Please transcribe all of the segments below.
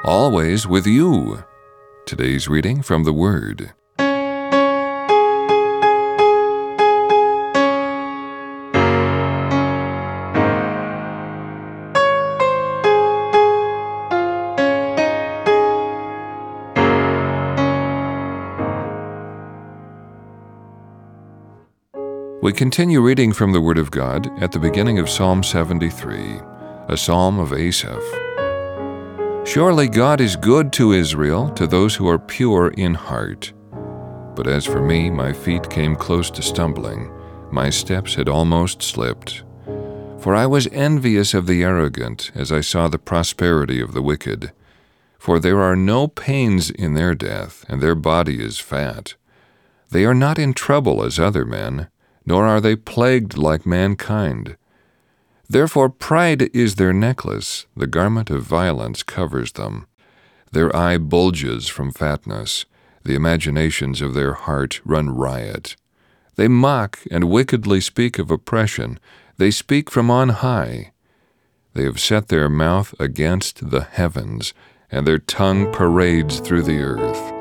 always with you. Today's reading from the Word. We continue reading from the Word of God at the beginning of Psalm 73, a psalm of Asaph. Surely God is good to Israel, to those who are pure in heart. But as for me, my feet came close to stumbling, my steps had almost slipped. For I was envious of the arrogant as I saw the prosperity of the wicked. For there are no pains in their death, and their body is fat. They are not in trouble as other men, nor are they plagued like mankind. Therefore pride is their necklace, the garment of violence covers them. Their eye bulges from fatness, the imaginations of their heart run riot. They mock and wickedly speak of oppression, they speak from on high. They have set their mouth against the heavens, and their tongue parades through the earth.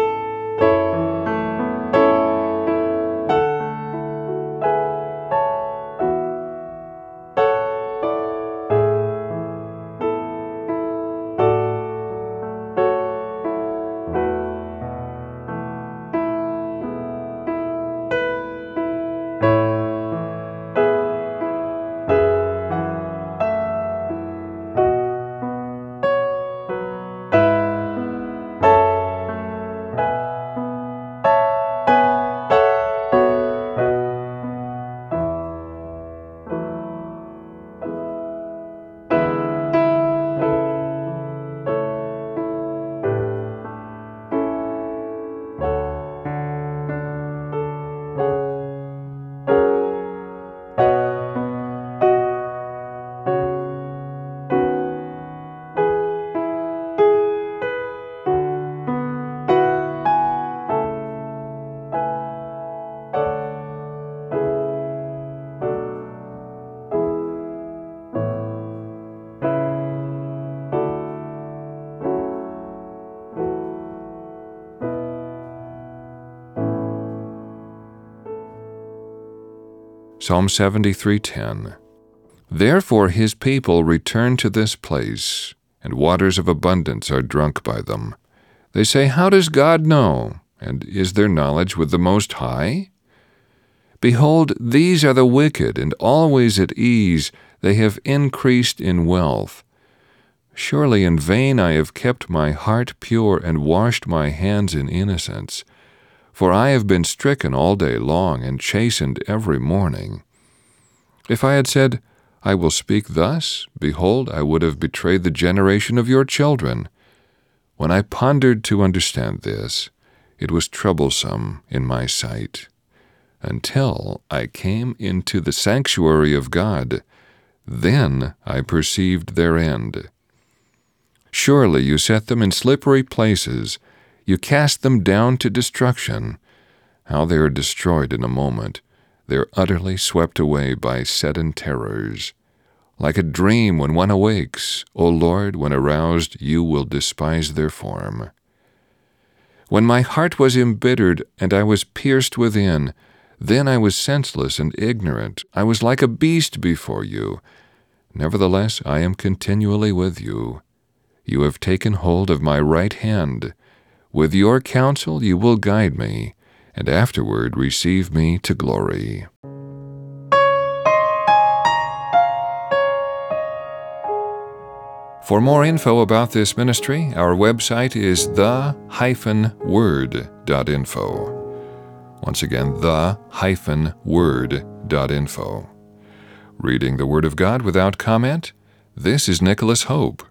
Psalm 73:10. Therefore his people return to this place, and waters of abundance are drunk by them. They say, how does God know? And is there knowledge with the Most High? Behold, these are the wicked, and always at ease, they have increased in wealth. Surely in vain I have kept my heart pure and washed my hands in innocence. For I have been stricken all day long and chastened every morning. If I had said, I will speak thus, behold, I would have betrayed the generation of your children. When I pondered to understand this, it was troublesome in my sight. Until I came into the sanctuary of God, then I perceived their end. Surely you set them in slippery places, you cast them down to destruction. How they are destroyed in a moment. They are utterly swept away by sudden terrors. Like a dream when one awakes, O Lord, when aroused, you will despise their form. When my heart was embittered and I was pierced within, then I was senseless and ignorant. I was like a beast before you. Nevertheless, I am continually with you. You have taken hold of my right hand. With your counsel you will guide me, and afterward receive me to glory. For more info about this ministry, our website is the-word.info. Once again, the-word.info. Reading the Word of God without comment, this is Nicholas Hope.